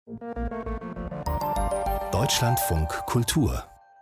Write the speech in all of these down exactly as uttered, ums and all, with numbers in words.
Deutschlandfunk Kultur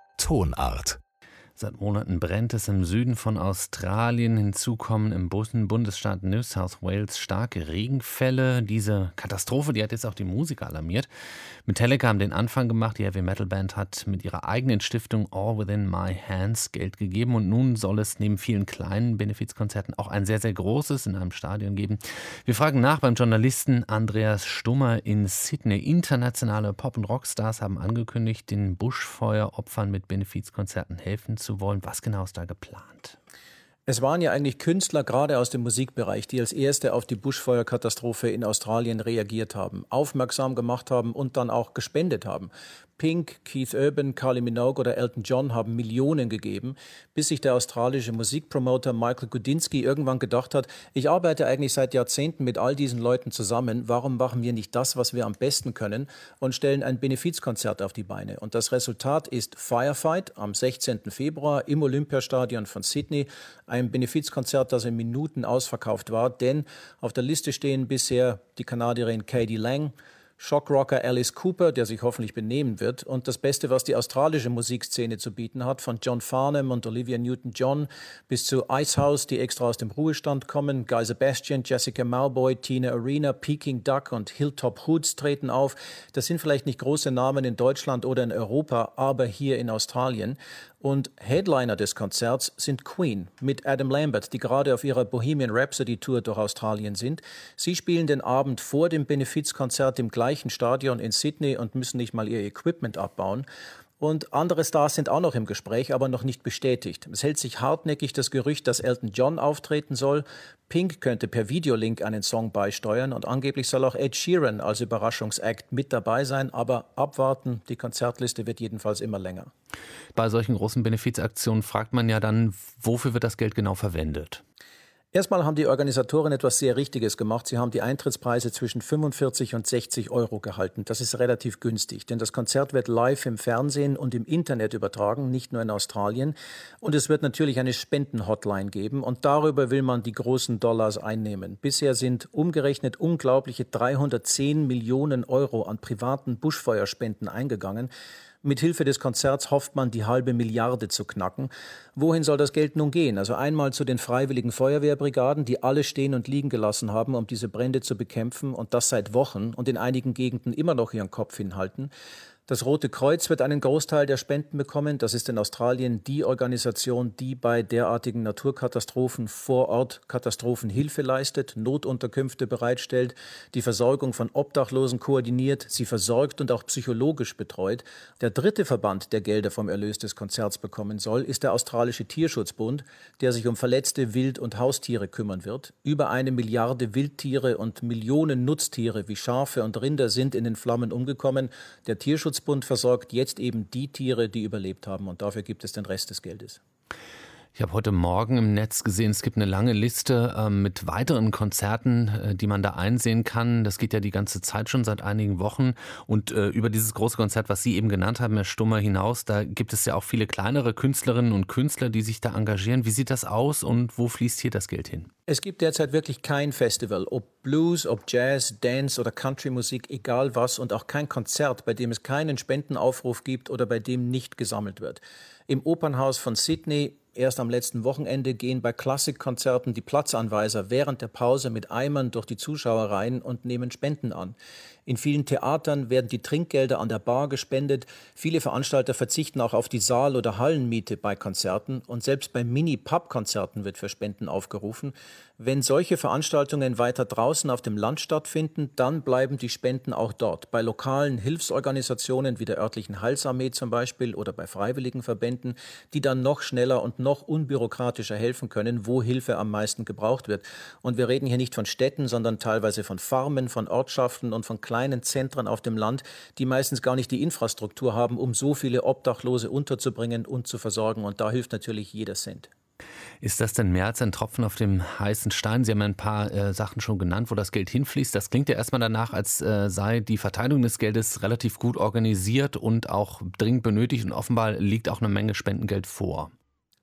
Tonart. Seit Monaten brennt es im Süden von Australien. Hinzu kommen im Bundesstaat New South Wales starke Regenfälle. Diese Katastrophe, die hat jetzt auch die Musiker alarmiert. Metallica haben den Anfang gemacht. Die Heavy-Metal-Band hat mit ihrer eigenen Stiftung All Within My Hands Geld gegeben. Und nun soll es neben vielen kleinen Benefizkonzerten auch ein sehr, sehr großes in einem Stadion geben. Wir fragen nach beim Journalisten Andreas Stummer in Sydney. Internationale Pop- und Rockstars haben angekündigt, den Buschfeueropfern mit Benefizkonzerten helfen zu wollen. Was genau ist da geplant? Es waren ja eigentlich Künstler, gerade aus dem Musikbereich, die als Erste auf die Buschfeuerkatastrophe in Australien reagiert haben, aufmerksam gemacht haben und dann auch gespendet haben. Pink, Keith Urban, Kylie Minogue oder Elton John haben Millionen gegeben, bis sich der australische Musikpromoter Michael Gudinski irgendwann gedacht hat, ich arbeite eigentlich seit Jahrzehnten mit all diesen Leuten zusammen, warum machen wir nicht das, was wir am besten können und stellen ein Benefizkonzert auf die Beine. Und das Resultat ist Firefight am sechzehnten Februar im Olympiastadion von Sydney, ein Benefizkonzert, das in Minuten ausverkauft war, denn auf der Liste stehen bisher die Kanadierin Katie Lang, Shockrocker Alice Cooper, der sich hoffentlich benehmen wird, und das Beste, was die australische Musikszene zu bieten hat, von John Farnham und Olivia Newton-John bis zu Icehouse, die extra aus dem Ruhestand kommen, Guy Sebastian, Jessica Mauboy, Tina Arena, Peking Duck und Hilltop Hoods treten auf. Das sind vielleicht nicht große Namen in Deutschland oder in Europa, aber hier in Australien. Und Headliner des Konzerts sind Queen mit Adam Lambert, die gerade auf ihrer Bohemian Rhapsody Tour durch Australien sind. Sie spielen den Abend vor dem Benefizkonzert im gleichen Stadion in Sydney und müssen nicht mal ihr Equipment abbauen. Und andere Stars sind auch noch im Gespräch, aber noch nicht bestätigt. Es hält sich hartnäckig das Gerücht, dass Elton John auftreten soll. Pink könnte per Videolink einen Song beisteuern und angeblich soll auch Ed Sheeran als Überraschungsakt mit dabei sein. Aber abwarten, die Konzertliste wird jedenfalls immer länger. Bei solchen großen Benefizaktionen fragt man ja dann, wofür wird das Geld genau verwendet? Erstmal haben die Organisatoren etwas sehr Richtiges gemacht. Sie haben die Eintrittspreise zwischen fünfundvierzig und sechzig Euro gehalten. Das ist relativ günstig, denn das Konzert wird live im Fernsehen und im Internet übertragen, nicht nur in Australien. Und es wird natürlich eine Spenden-Hotline geben und darüber will man die großen Dollars einnehmen. Bisher sind umgerechnet unglaubliche dreihundertzehn Millionen Euro an privaten Buschfeuerspenden eingegangen. Mithilfe des Konzerts hofft man, die halbe Milliarde zu knacken. Wohin soll das Geld nun gehen? Also einmal zu den freiwilligen Feuerwehrbrigaden, die alle stehen und liegen gelassen haben, um diese Brände zu bekämpfen und das seit Wochen und in einigen Gegenden immer noch ihren Kopf hinhalten. Das Rote Kreuz wird einen Großteil der Spenden bekommen. Das ist in Australien die Organisation, die bei derartigen Naturkatastrophen vor Ort Katastrophenhilfe leistet, Notunterkünfte bereitstellt, die Versorgung von Obdachlosen koordiniert, sie versorgt und auch psychologisch betreut. Der dritte Verband, der Gelder vom Erlös des Konzerts bekommen soll, ist der Australische Tierschutzbund, der sich um verletzte Wild- und Haustiere kümmern wird. Über eine Milliarde Wildtiere und Millionen Nutztiere wie Schafe und Rinder sind in den Flammen umgekommen. Der Tierschutzbund versorgt jetzt eben die Tiere, die überlebt haben, und dafür gibt es den Rest des Geldes. Ich habe heute Morgen im Netz gesehen, es gibt eine lange Liste äh, mit weiteren Konzerten, äh, die man da einsehen kann. Das geht ja die ganze Zeit schon seit einigen Wochen. Und äh, über dieses große Konzert, was Sie eben genannt haben, Herr Stummer, hinaus, da gibt es ja auch viele kleinere Künstlerinnen und Künstler, die sich da engagieren. Wie sieht das aus und wo fließt hier das Geld hin? Es gibt derzeit wirklich kein Festival, ob Blues, ob Jazz, Dance oder Country-Musik, egal was, und auch kein Konzert, bei dem es keinen Spendenaufruf gibt oder bei dem nicht gesammelt wird. Im Opernhaus von Sydney erst am letzten Wochenende gehen bei Klassikkonzerten die Platzanweiser während der Pause mit Eimern durch die Zuschauerreihen und nehmen Spenden an. In vielen Theatern werden die Trinkgelder an der Bar gespendet. Viele Veranstalter verzichten auch auf die Saal- oder Hallenmiete bei Konzerten. Und selbst bei Mini-Pub-Konzerten wird für Spenden aufgerufen. Wenn solche Veranstaltungen weiter draußen auf dem Land stattfinden, dann bleiben die Spenden auch dort. Bei lokalen Hilfsorganisationen wie der örtlichen Heilsarmee zum Beispiel oder bei freiwilligen Verbänden, die dann noch schneller und noch unbürokratischer helfen können, wo Hilfe am meisten gebraucht wird. Und wir reden hier nicht von Städten, sondern teilweise von Farmen, von Ortschaften und von kleinen Zentren auf dem Land, die meistens gar nicht die Infrastruktur haben, um so viele Obdachlose unterzubringen und zu versorgen. Und da hilft natürlich jeder Cent. Ist das denn mehr als ein Tropfen auf dem heißen Stein? Sie haben ein paar äh, Sachen schon genannt, wo das Geld hinfließt. Das klingt ja erstmal danach, als äh, sei die Verteilung des Geldes relativ gut organisiert und auch dringend benötigt. Und offenbar liegt auch eine Menge Spendengeld vor.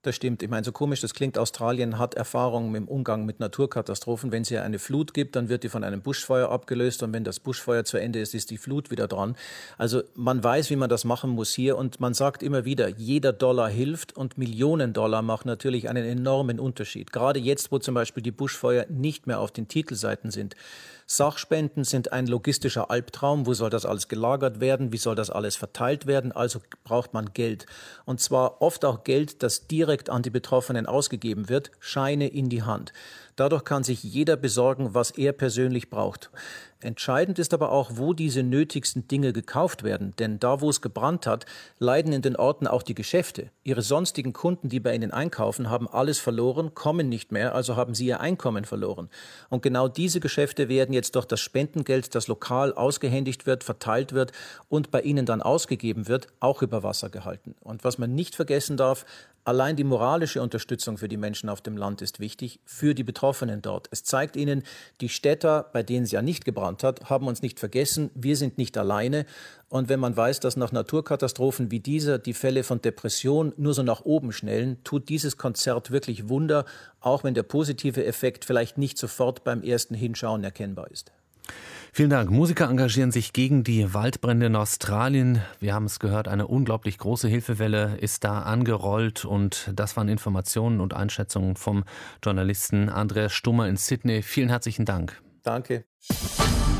Das stimmt. Ich meine, so komisch das klingt, Australien hat Erfahrung im Umgang mit Naturkatastrophen. Wenn es hier eine Flut gibt, dann wird die von einem Buschfeuer abgelöst und wenn das Buschfeuer zu Ende ist, ist die Flut wieder dran. Also man weiß, wie man das machen muss hier und man sagt immer wieder, jeder Dollar hilft und Millionen Dollar machen natürlich einen enormen Unterschied. Gerade jetzt, wo zum Beispiel die Buschfeuer nicht mehr auf den Titelseiten sind. Sachspenden sind ein logistischer Albtraum. Wo soll das alles gelagert werden? Wie soll das alles verteilt werden? Also braucht man Geld. Und zwar oft auch Geld, das direkt an die Betroffenen ausgegeben wird, Scheine in die Hand. Dadurch kann sich jeder besorgen, was er persönlich braucht. Entscheidend ist aber auch, wo diese nötigsten Dinge gekauft werden. Denn da, wo es gebrannt hat, leiden in den Orten auch die Geschäfte. Ihre sonstigen Kunden, die bei ihnen einkaufen, haben alles verloren, kommen nicht mehr, also haben sie ihr Einkommen verloren. Und genau diese Geschäfte werden jetzt durch das Spendengeld, das lokal ausgehändigt wird, verteilt wird und bei ihnen dann ausgegeben wird, auch über Wasser gehalten. Und was man nicht vergessen darf, allein die moralische Unterstützung für die Menschen auf dem Land ist wichtig, für die Betroffenen dort. Es zeigt ihnen, die Städter, bei denen es ja nicht gebrannt hat, haben uns nicht vergessen, wir sind nicht alleine. Und wenn man weiß, dass nach Naturkatastrophen wie dieser die Fälle von Depression nur so nach oben schnellen, tut dieses Konzert wirklich Wunder, auch wenn der positive Effekt vielleicht nicht sofort beim ersten Hinschauen erkennbar ist. Vielen Dank. Musiker engagieren sich gegen die Waldbrände in Australien. Wir haben es gehört, eine unglaublich große Hilfewelle ist da angerollt. Und das waren Informationen und Einschätzungen vom Journalisten Andreas Stummer in Sydney. Vielen herzlichen Dank. Danke.